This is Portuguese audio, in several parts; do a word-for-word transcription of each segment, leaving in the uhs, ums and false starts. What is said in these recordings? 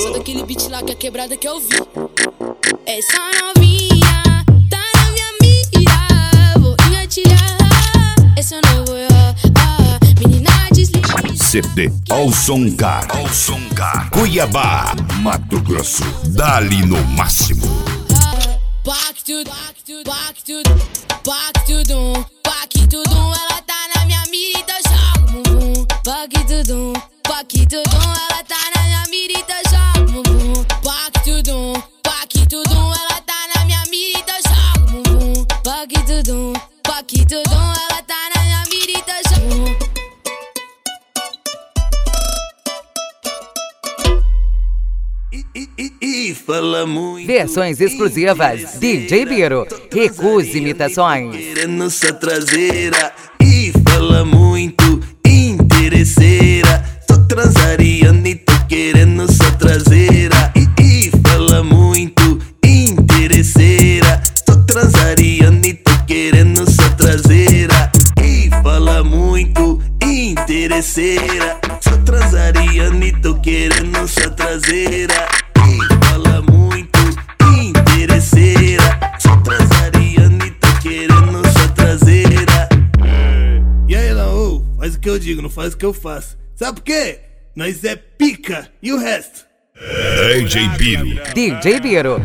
Só daquele beat lá que a quebrada que eu vi. Essa novinha tá na minha mira, vou engatilhar. Esse é o novo ah, menina desliga. C D Alçongar, Alçongar, Cuiabá, Mato Grosso. Dali no máximo. Back to, back to, back to, back to dum, back to dum. Ela tá na minha mira, então joga o bumbum. Back to dum, back to dum. Ela tá na minha mira, então joga o bumbum. Back to dum, back to dum. Ela tá na minha mira, então joga o bumbum. Back to dum, back to dum. Ela tá na minha mira, então joga o bumbum. Fala muito. Versões exclusivas D J Biro. Recuse imitações. Querendo sua traseira. E fala muito. Interesseira. Só transariando e tô querendo sua traseira. E, e fala muito. Interesseira. Só transariando e tô querendo sua traseira. E fala muito. Interesseira. Só transariando e tô querendo sua traseira. Fala muito, interesseira. Só transariando e tô querendo sua traseira. E aí, não, ô, faz o que eu digo, não faz o que eu faço. Sabe por quê? Nós é pica e o resto. D J Biro. D J Biro.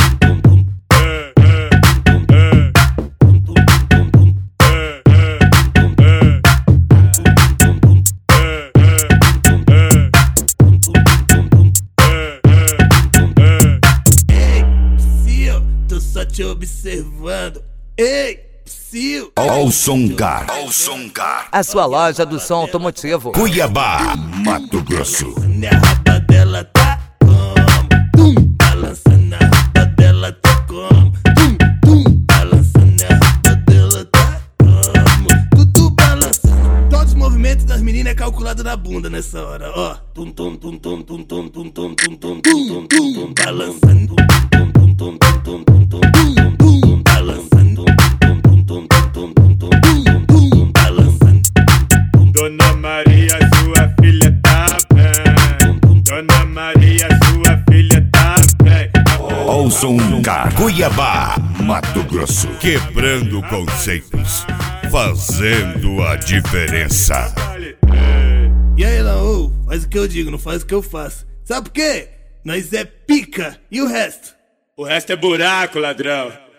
Te observando. Ei, psiu. Alçongar, Alçongar. A sua loja do som automotivo. Cuiabá, Mato Grosso. Minha raba dela tá como? Tum, balançando a raba dela tá como? Tum, tum, balançando a raba dela tá como? Tudo balançando. Todos os movimentos das meninas é calculado na bunda nessa hora, ó. Tum, tum, tum, tum, tum, tum, tum, tum, tum, tum, tum, tum, tum, balançando. Tum, tum, tum, tum, tum, tum, tum, tum, balançando. Tum, tum, tum, tum, tum, tum, tum, tum, balançando. Dona Maria, sua filha tá bem. Dona Maria, sua filha tá bem. Alçongar, Cuiabá, Mato Grosso. Quebrando conceitos, fazendo a diferença. E aí, não, ô, faz o que eu digo, não faz o que eu faço. Sabe por quê? Nós é pica e o resto. O resto é buraco, ladrão.